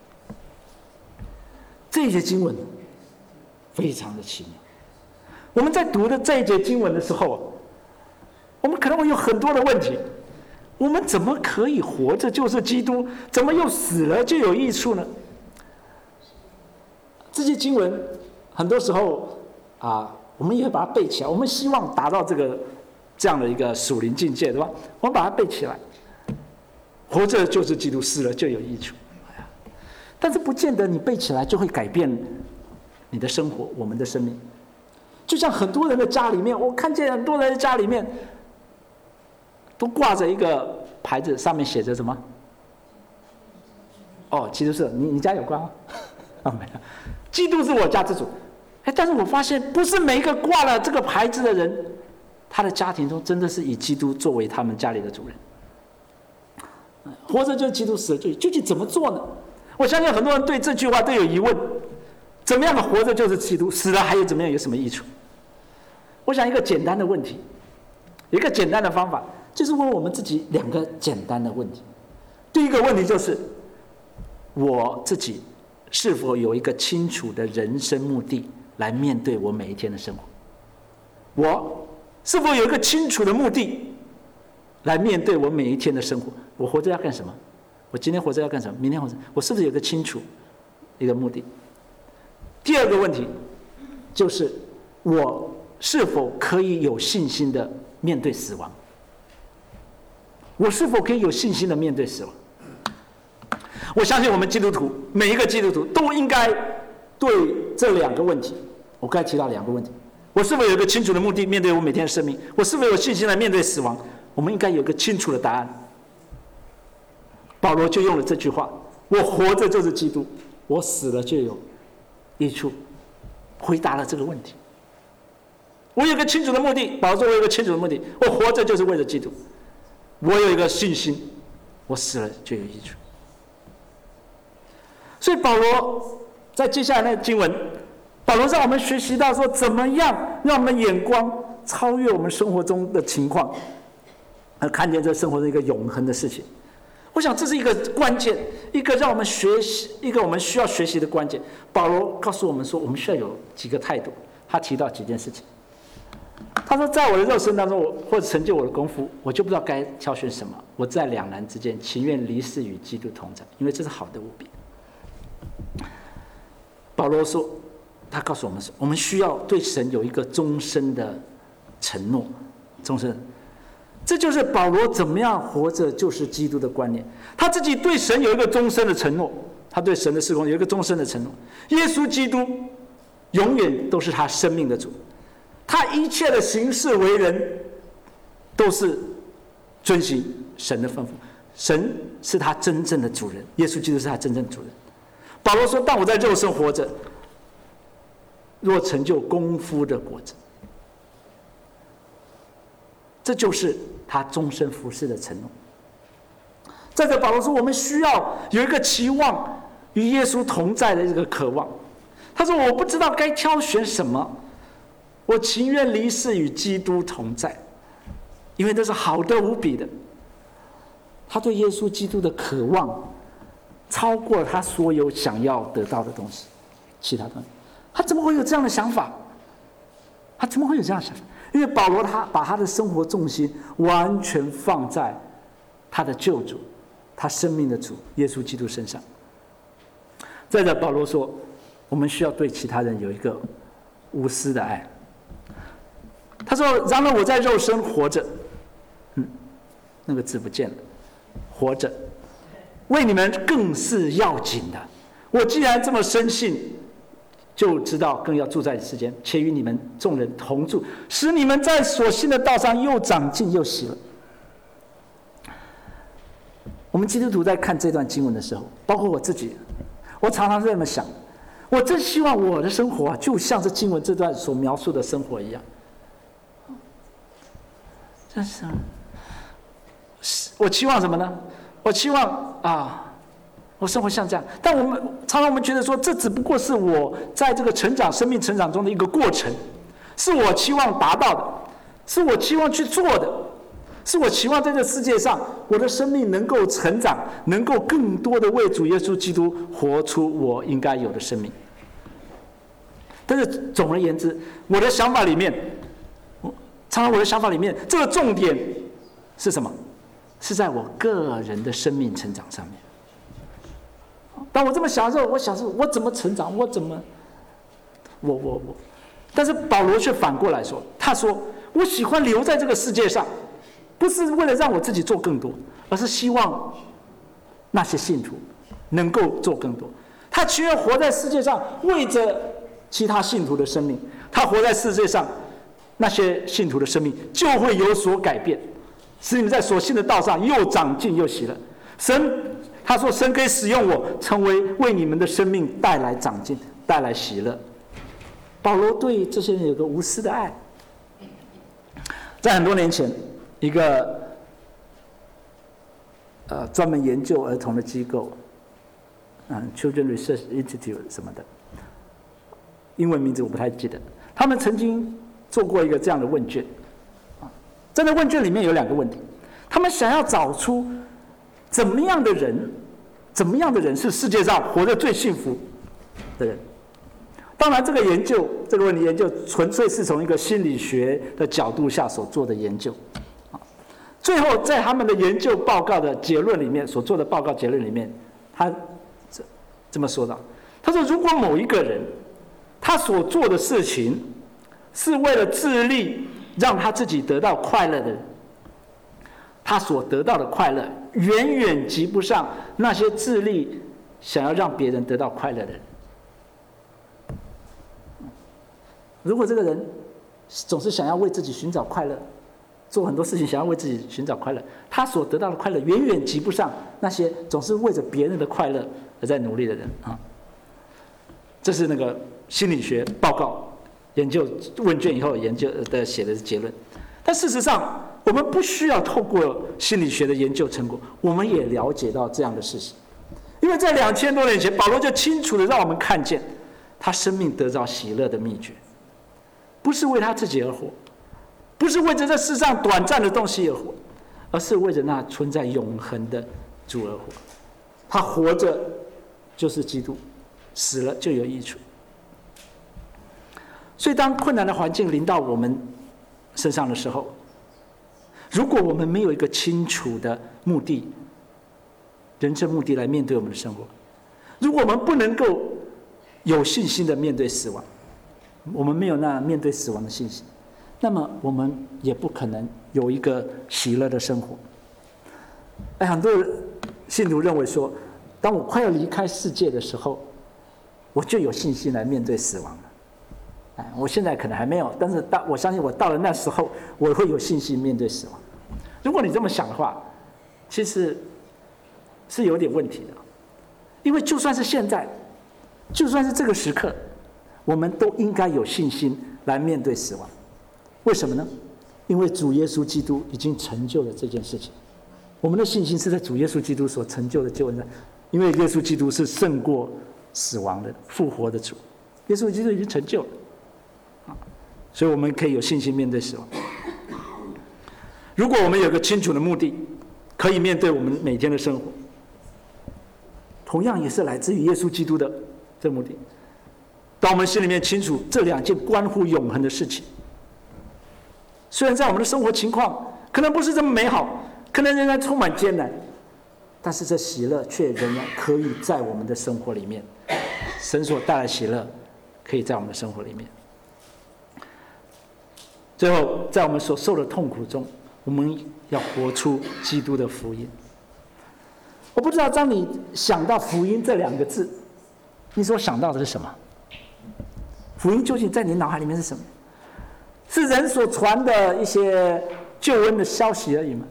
这些经文非常的奇妙。我们在读的这一节经文的时候，我们可能会有很多的问题，我们怎么可以活着就是基督，怎么又死了就有益处呢？这些经文很多时候我们也会把它背起来，我们希望达到这样的一个属灵境界，对吧？我们把它背起来，活着就是基督，死了就有益处。但是不见得你背起来就会改变你的生活，我们的生命。就像很多人的家里面，我看见很多人的家里面都挂着一个牌子，上面写着什么？哦，基督是你家有挂吗？哦，没有。基督是我家之主。但是我发现，不是每一个挂了这个牌子的人，他的家庭中真的是以基督作为他们家里的主人。活着就是基督，死了就究竟怎么做呢？我相信很多人对这句话都有疑问：怎么样的活着就是基督，死了还有怎么样有什么益处？我想一个简单的问题，一个简单的方法，就是问我们自己2个简单的问题。第一个问题就是：我自己是否有一个清楚的人生目的来面对我每一天的生活？我是否有一个清楚的目的来面对我每一天的生活？我活着要干什么？我今天活着要干什么？明天活着，我是不是有一个清楚一个目的？第二个问题就是我是否可以有信心的面对死亡？我是否可以有信心的面对死亡？我相信我们基督徒，每一个基督徒都应该对这2个问题，我刚才提到2个问题：我是否有一个清楚的目的面对我每天的生命？我是否有信心来面对死亡？我们应该有一个清楚的答案。保罗就用了这句话：我活着就是基督，我死了就有益处，回答了这个问题。我有一个清楚的目的，保罗说我有一个清楚的目的，我活着就是为了基督。我有一个信心，我死了就有益处。所以保罗在接下来那个经文，保罗让我们学习到说，怎么样让我们眼光超越我们生活中的情况，而看见这生活中一个永恒的事情。我想这是一个关键，一个让我们学习，一个我们需要学习的关键。保罗告诉我们说，我们需要有几个态度。他提到几件事情。他说，在我的肉身当中，或者成就我的功夫，我就不知道该挑选什么。我在两难之间，情愿离世与基督同在，因为这是好的无比。保罗说，他告诉我们说，我们需要对神有一个终身的承诺，终身。这就是保罗怎么样活着就是基督的观念。他自己对神有一个终身的承诺，他对神的事工有一个终身的承诺。耶稣基督永远都是他生命的主，他一切的行事为人都是遵行神的吩咐。神是他真正的主人，耶稣基督是他真正的主人。保罗说，但我在肉身活着，若成就功夫的果子，这就是他终身服事的承诺。再者，保罗说，我们需要有一个期望与耶稣同在的这个渴望。他说，我不知道该挑选什么，我情愿离世与基督同在，因为这是好的无比的。他对耶稣基督的渴望超过他所有想要得到的东西，其他东西。他怎么会有这样的想法？他怎么会有这样的想法？因为保罗他把他的生活重心完全放在他的救主，他生命的主耶稣基督身上。再者，保罗说，我们需要对其他人有一个无私的爱。他说，然而我在肉身活着，那个字不见了，活着为你们更是要紧的。我既然这么深信，就知道更要住在世间，且与你们众人同住，使你们在所信的道上又长进又喜乐。我们基督徒在看这段经文的时候，包括我自己，我常常这么想，我真希望我的生活就像这经文这段所描述的生活一样。但是我期望什么呢？我期望我生活像这样，但常常我们觉得说，这只不过是我在这个生命成长中的一个过程，是我期望达到的，是我期望去做的，是我期望在这世界上我的生命能够成长，能够更多的为主耶稣基督活出我应该有的生命。但是总而言之，我的想法里面，这个重点是什么？是在我个人的生命成长上面。当我这么想的时候，我想说，我怎么成长？但是保罗却反过来说，他说，我喜欢留在这个世界上，不是为了让我自己做更多，而是希望那些信徒能够做更多。他情愿活在世界上，为着其他信徒的生命，他活在世界上，那些信徒的生命就会有所改变。 使你们在所信的道上又长进又喜乐。他说神可以使用我，成为你们的生命带来长进，带来喜乐。保罗对这些人有个无私的爱。在很多年前，一个专门研究儿童的机构，Children Research Institute 什么的，英文名字我不太记得。他们曾经做过一个这样的问卷，在那问卷里面有2个问题，他们想要找出怎么样的人是世界上活得最幸福的人。当然，这个问题研究纯粹是从一个心理学的角度下所做的研究。最后，在他们的研究报告的结论里面，所做的报告结论里面，他这么说的：他说，如果某一个人他所做的事情是为了致力让他自己得到快乐的人，他所得到的快乐远远及不上那些致力想要让别人得到快乐的人。如果这个人总是想要为自己寻找快乐，做很多事情想要为自己寻找快乐，他所得到的快乐远远及不上那些总是为着别人的快乐而在努力的人啊。这是那个心理学报告研究问卷以后研究的写的结论。但事实上，我们不需要透过心理学的研究成果，我们也了解到这样的事实。因为在2000多年前，保罗就清楚的让我们看见他生命得到喜乐的秘诀，不是为他自己而活，不是为着这世上短暂的东西而活，而是为着那存在永恒的主而活。他活着就是基督，死了就有益处。所以当困难的环境临到我们身上的时候，如果我们没有一个清楚的目的，人生目的来面对我们的生活，如果我们不能够有信心的面对死亡，我们没有那面对死亡的信心，那么我们也不可能有一个喜乐的生活。很多信徒认为说，当我快要离开世界的时候，我就有信心来面对死亡了。我现在可能还没有，但是我相信我到了那时候，我会有信心面对死亡。如果你这么想的话，其实是有点问题的。因为就算是现在，就算是这个时刻，我们都应该有信心来面对死亡。为什么呢？因为主耶稣基督已经成就了这件事情。我们的信心是在主耶稣基督所成就的救恩上，因为耶稣基督是胜过死亡的复活的主，耶稣基督已经成就了，所以我们可以有信心面对死亡。如果我们有个清楚的目的，可以面对我们每天的生活，同样也是来自于耶稣基督的这个目的。当我们心里面清楚这2件关乎永恒的事情，虽然在我们的生活情况可能不是这么美好，可能仍然充满艰难，但是这喜乐却仍然可以在我们的生活里面，神所带来喜乐可以在我们的生活里面。最后，在我们所受的痛苦中，我们要活出基督的福音。我不知道当你想到福音这2个字，你所想到的是什么？福音究竟在你脑海里面是什么？是人所传的一些救恩的消息而已吗？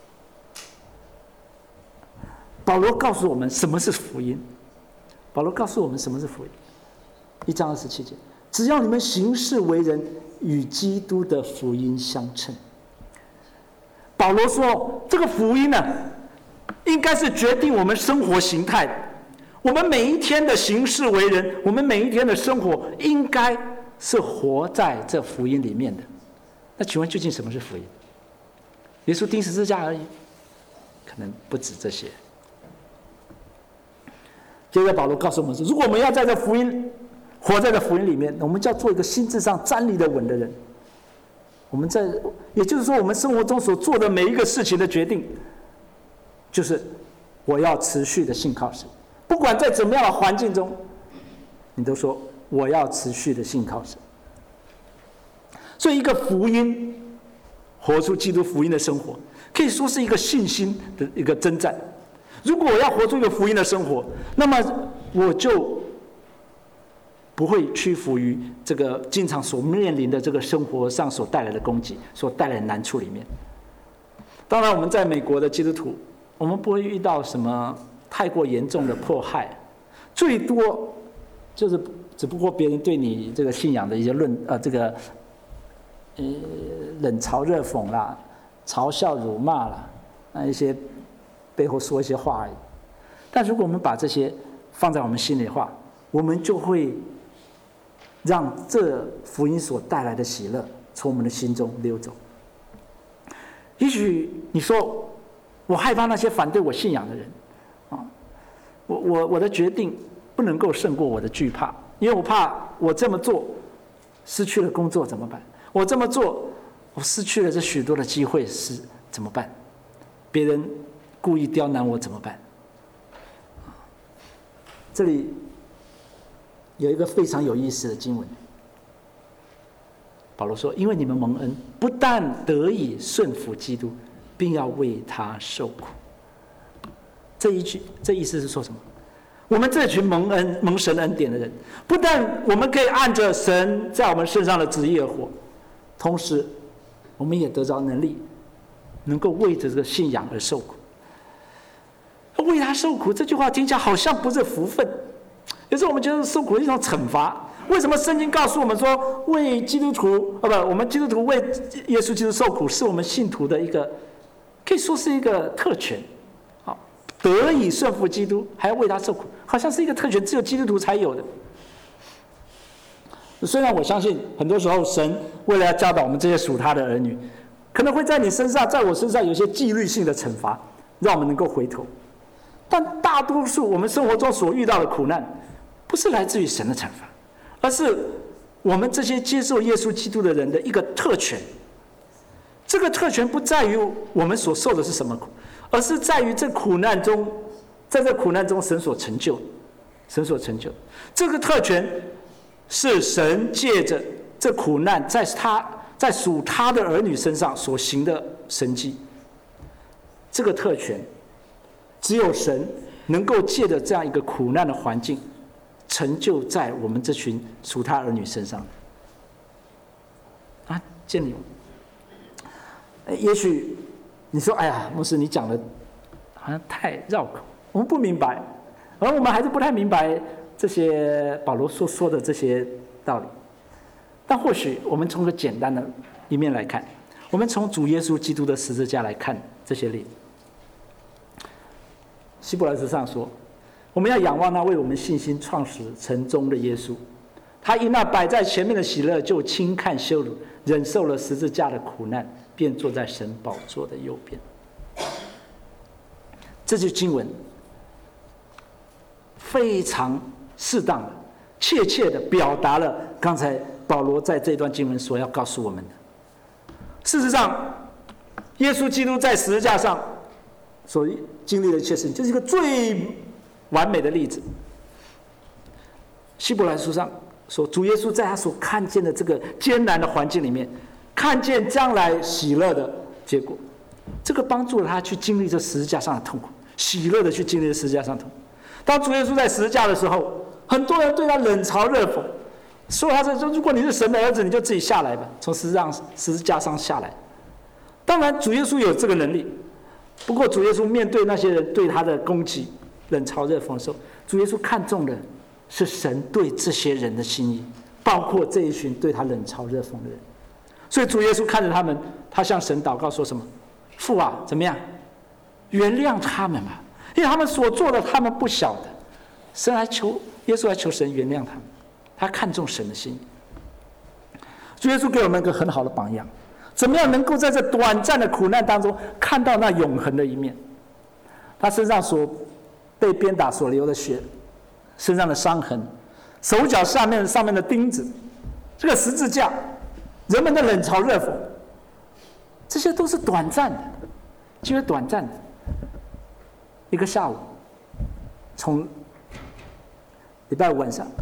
保罗告诉我们什么是福音。保罗告诉我们什么是福音。1章27节，只要你们行事为人与基督的福音相称。保罗说，这个福音呢，应该是决定我们生活形态的。我们每一天的行事为人，我们每一天的生活，应该是活在这福音里面的。那请问究竟什么是福音？耶稣钉十字架而已？可能不止这些。接着保罗告诉我们说，如果我们要在这福音活在这福音里面，我们就要做一个心智上站立的稳的人。也就是说，我们生活中所做的每一个事情的决定，就是我要持续的信靠神。不管在怎么样的环境中，你都说我要持续的信靠神。所以一个福音，活出基督福音的生活，可以说是一个信心的一个征战。如果我要活出一个福音的生活，那么我就不会屈服于这个经常所面临的这个生活上所带来的攻击，所带来的难处里面。 当然，我们在美国的基督徒，我们不会遇到什么太过严重的迫害，最多就是只不过别人对你这个信仰的一些冷嘲热讽啦、嘲笑辱骂啦，那一些背后说一些话而已。但如果我们把这些放在我们心里的话，我们就会让这福音所带来的喜乐从我们的心中溜走。也许你说我害怕那些反对我信仰的人啊，我的决定不能够胜过我的惧怕，因为我怕我这么做失去了工作怎么办？我这么做我失去了这许多的机会是怎么办？别人故意刁难我怎么办？这里有一个非常有意思的经文，保罗说：“因为你们蒙恩，不但得以顺服基督，并要为他受苦。”这意思是说什么？我们这群蒙神恩典的人，不但我们可以按着神在我们身上的旨意而活，同时我们也得着能力，能够为着这个信仰而受苦。为他受苦这句话听起来好像不是福分，有时候我们觉得受苦是一种惩罚。为什么圣经告诉我们说，为基督徒我们基督徒为耶稣基督受苦，是我们信徒的一个，可以说是一个特权。好，得以顺服基督，还要为他受苦，好像是一个特权，只有基督徒才有的。虽然我相信很多时候神为了要教导我们这些属他的儿女，可能会在你身上，在我身上有一些纪律性的惩罚，让我们能够回头。但大多数我们生活中所遇到的苦难，不是来自于神的惩罚，而是我们这些接受耶稣基督的人的一个特权。这个特权不在于我们所受的是什么苦，而是在于这苦难中，在这苦难中神所成就，神所成就。这个特权是神借着这苦难，在属他的儿女身上所行的神迹。这个特权只有神能够借着这样一个苦难的环境，成就在我们这群属他儿女身上。建立。也许你说：“哎呀，牧师，你讲的好像太绕口，我们不明白。”而我们还是不太明白这些保罗所说的这些道理。但或许我们从个简单的一面来看，我们从主耶稣基督的十字架来看这些例子。希伯来书上说，我们要仰望那为我们信心创始成终的耶稣，他因那摆在前面的喜乐，就轻看羞辱，忍受了十字架的苦难，便坐在神宝座的右边。这句经文非常适当的、切切的表达了刚才保罗在这段经文所要告诉我们的。事实上，耶稣基督在十字架上所经历的一切事情，这是一个最完美的例子。希伯来书上说，主耶稣在他所看见的这个艰难的环境里面，看见将来喜乐的结果，这个帮助了他去经历这十字架上的痛苦，喜乐的去经历这十字架上的痛苦。当主耶稣在十字架的时候，很多人对他冷嘲热讽，说他说：“如果你是神的儿子，你就自己下来吧，从十字架上下来。”当然，主耶稣有这个能力。不过，主耶稣面对那些人对他的攻击、冷嘲热讽的时候，主耶稣看重的是神对这些人的心意，包括这一群对他冷嘲热讽的人。所以，主耶稣看着他们，他向神祷告说什么：“父啊，怎么样？原谅他们吧，因为他们所做的，他们不晓得。”耶稣来求神原谅他们，他看重神的心意。主耶稣给我们一个很好的榜样。怎么样能够在这短暂的苦难当中看到那永恒的一面？他身上所被鞭打所流的血，身上的伤痕，手脚上面的钉子，这个十字架，人们的冷嘲热讽，这些都是短暂的，极为短暂的。一个下午，从礼拜五晚上，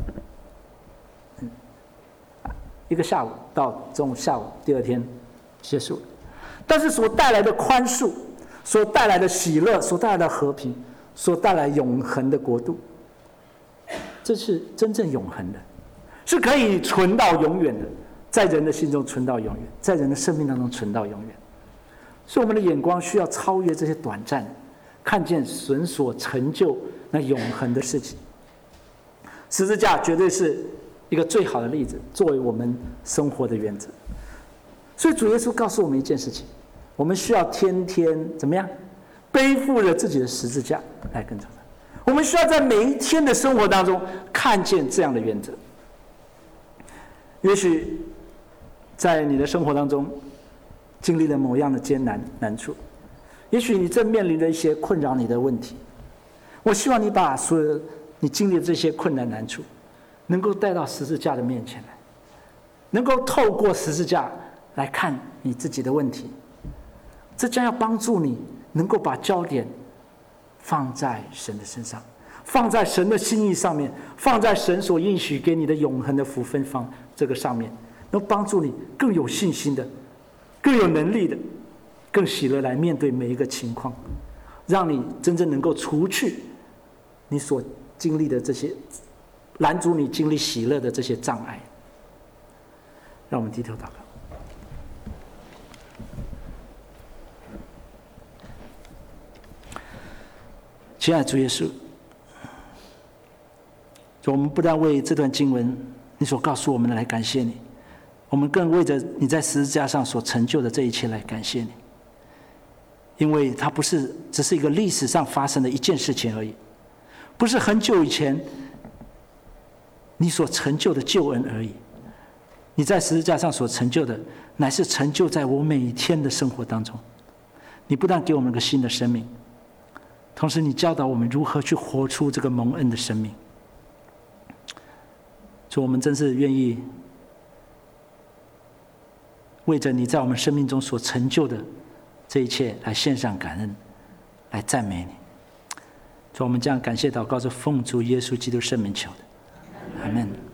一个下午到中午下午第二天结束了，但是所带来的宽恕，所带来的喜乐，所带来的和平，所带来永恒的国度，这是真正永恒的，是可以存到永远的，在人的心中存到永远，在人的生命当中存到永远。 所以我们的眼光需要超越这些短暂，看见神所成就那永恒的事情。十字架绝对是一个最好的例子，作为我们生活的原则。所以主耶稣告诉我们一件事情，我们需要天天怎么样背负着自己的十字架来跟着他。我们需要在每一天的生活当中看见这样的原则。也许在你的生活当中经历了某样的艰难处，也许你正面临着一些困扰你的问题。我希望你把所有你经历的这些困难难处能够带到十字架的面前来，能够透过十字架来看你自己的问题，这将要帮助你能够把焦点放在神的身上，放在神的心意上面，放在神所应许给你的永恒的福分这个上面，能帮助你更有信心的，更有能力的，更喜乐来面对每一个情况，让你真正能够除去你所经历的这些拦阻你经历喜乐的这些障碍。让我们低头祷告。亲爱的主耶稣，我们不但为这段经文你所告诉我们的来感谢你，我们更为着你在十字架上所成就的这一切来感谢你，因为它不是只是一个历史上发生的一件事情而已，不是很久以前你所成就的救恩而已，你在十字架上所成就的乃是成就在我每一天的生活当中。你不但给我们个新的生命，同时你教导我们如何去活出这个蒙恩的生命。主，我们真是愿意为着你在我们生命中所成就的这一切来献上感恩，来赞美你。主，我们这样感谢祷告，是奉主耶稣基督圣名求的，阿们。